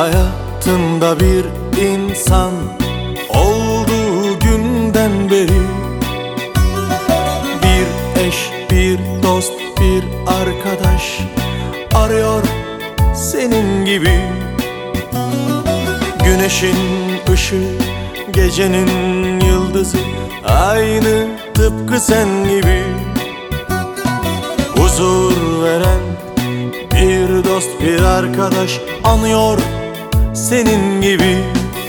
hayatında bir insan olduğu günden beri, bir eş, bir dost, bir arkadaş arıyor senin gibi. Güneşin ışığı, gecenin yıldızı, aynı tıpkı sen gibi. Huzur veren bir dost, bir arkadaş anıyor senin gibi.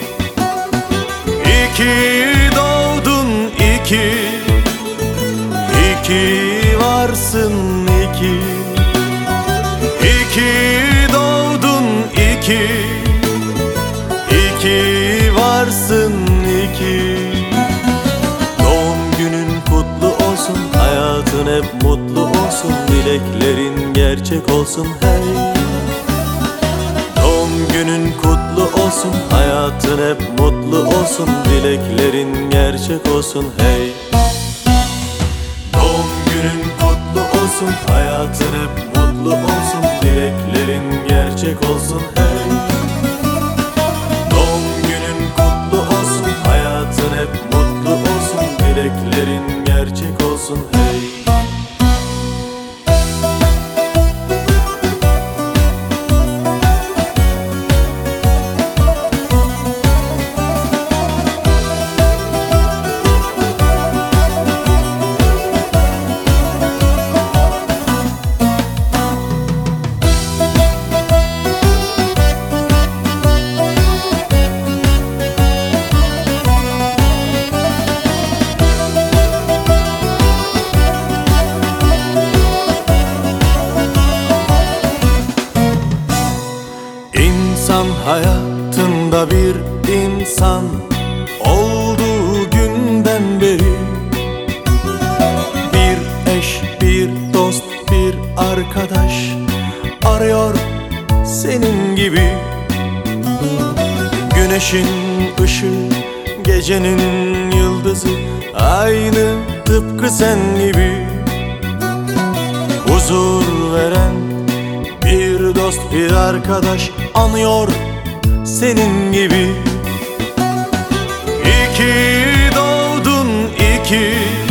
İki doğdun, iki varsın, iki doğdun, iki varsın, iki. Doğum günün kutlu olsun, hayatın hep mutlu olsun, dileklerin gerçek olsun hey. Doğum günün kutlu olsun, hayatın hep mutlu olsun, dileklerin gerçek olsun hey. Doğum günün kutlu olsun, hayatın hep mutlu olsun, dileklerin gerçek olsun hey. Doğum günün kutlu olsun, hayatın hep mutlu olsun, dileklerin gerçek olsun hey. Hayatında bir insan olduğu günden beri, bir eş, bir dost, bir arkadaş arıyor senin gibi. Güneşin ışığı, gecenin yıldızı, aynı tıpkı sen gibi. Huzur veren bir dost, bir arkadaş anıyor senin gibi. İki doğdun, iki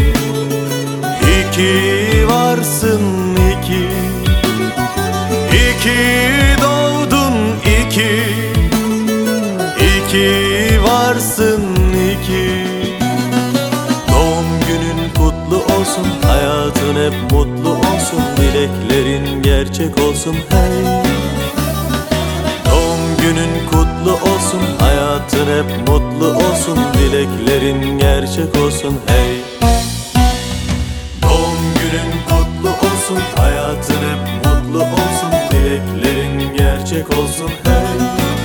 varsın, iki doğdun, iki varsın, iki. Doğum günün kutlu olsun, hayatın hep mutlu olsun, dileklerin gerçek olsun hey. Doğum günün kutlu olsun, hayatın hep mutlu olsun, dileklerin gerçek olsun hey. Doğum günün kutlu olsun, hayatın hep mutlu olsun, dileklerin gerçek olsun hey.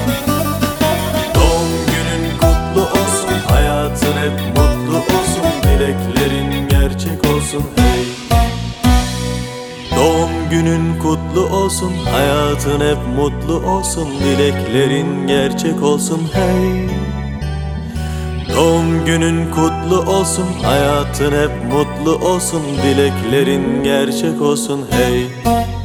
Doğum günün kutlu olsun, hayatın hep mutlu olsun, dileklerin gerçek olsun hey. Doğum günün kutlu olsun, hayatın hep mutlu olsun, dileklerin gerçek olsun hey. Doğum günün kutlu olsun, hayatın hep mutlu olsun, dileklerin gerçek olsun hey.